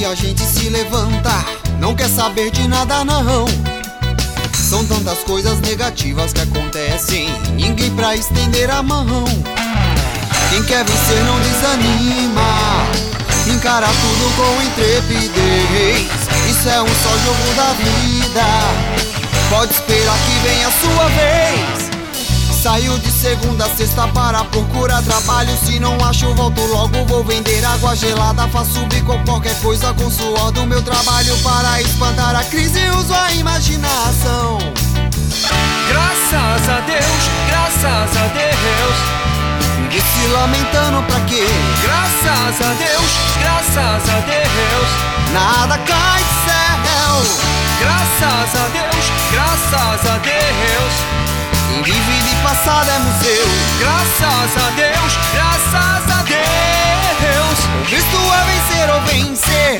a gente se levanta, não quer saber de nada não. São tantas coisas negativas que acontecem, ninguém pra estender a mão. Quem quer vencer não desanima, encara tudo com intrepidez. Isso é um só jogo da vida, pode esperar que venha a sua vez. Saiu de segunda a sexta para procurar trabalho. Se não acho, volto logo, vou vender água gelada. Faço bico qualquer coisa com suor do meu trabalho. Para espantar a crise uso a imaginação. Graças a Deus, graças a Deus. Ninguém se lamentando pra quê? Graças a Deus, graças a Deus. Nada cai do céu. Graças a Deus, graças a Deus. Quem vive de passado é museu. Graças a Deus, graças a Deus. O Cristo é vencer ou vencer.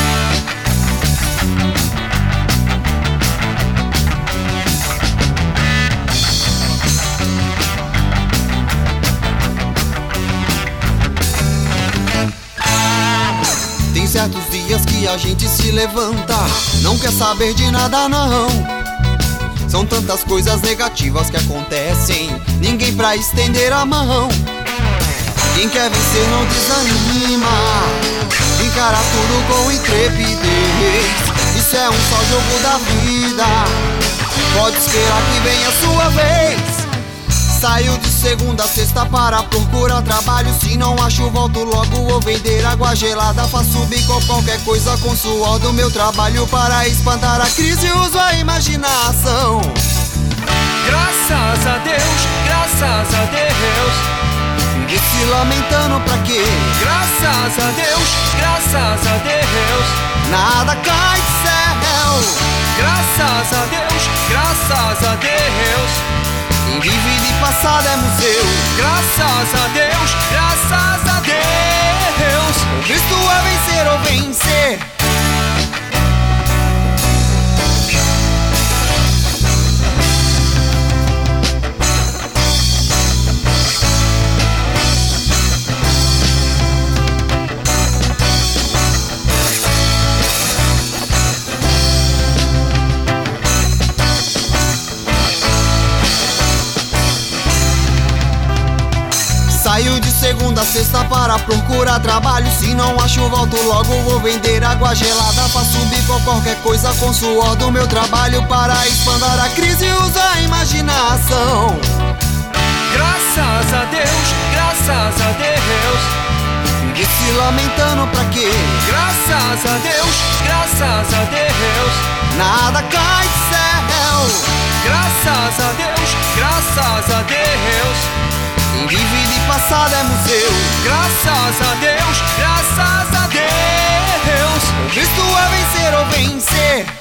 Tem certos dias que a gente se levanta, não quer saber de nada não. São tantas coisas negativas que acontecem, ninguém pra estender a mão. Quem quer vencer não desanima, encara tudo com intrepidez. Isso é um só jogo da vida, pode esperar que venha a sua vez. Saiu de segunda a sexta para procurar trabalho. Se não acho, volto logo, vou vender água gelada. Faço bico qualquer coisa com suor do meu trabalho. Para espantar a crise uso a imaginação. Graças a Deus, graças a Deus. Ninguém se lamentando pra quê? Graças a Deus, graças a Deus. Nada cai do céu. Graças a Deus, graças a Deus. Quem vive de passado é museu. Graças a Deus, graças a Deus. O Cristo é vencer ou vencer. Saiu de segunda a sexta para procurar trabalho. Se não acho, volto logo, vou vender água gelada. Faço bico qualquer coisa com suor do meu trabalho. Para espantar a crise uso a imaginação. Graças a Deus, graças a Deus. Ninguém se lamentando pra quê? Graças a Deus, graças a Deus. Nada cai do céu. Graças a Deus, graças a Deus. Quem vive de passado é museu. Graças a Deus, graças a Deus. O Cristo é vencer ou vencer.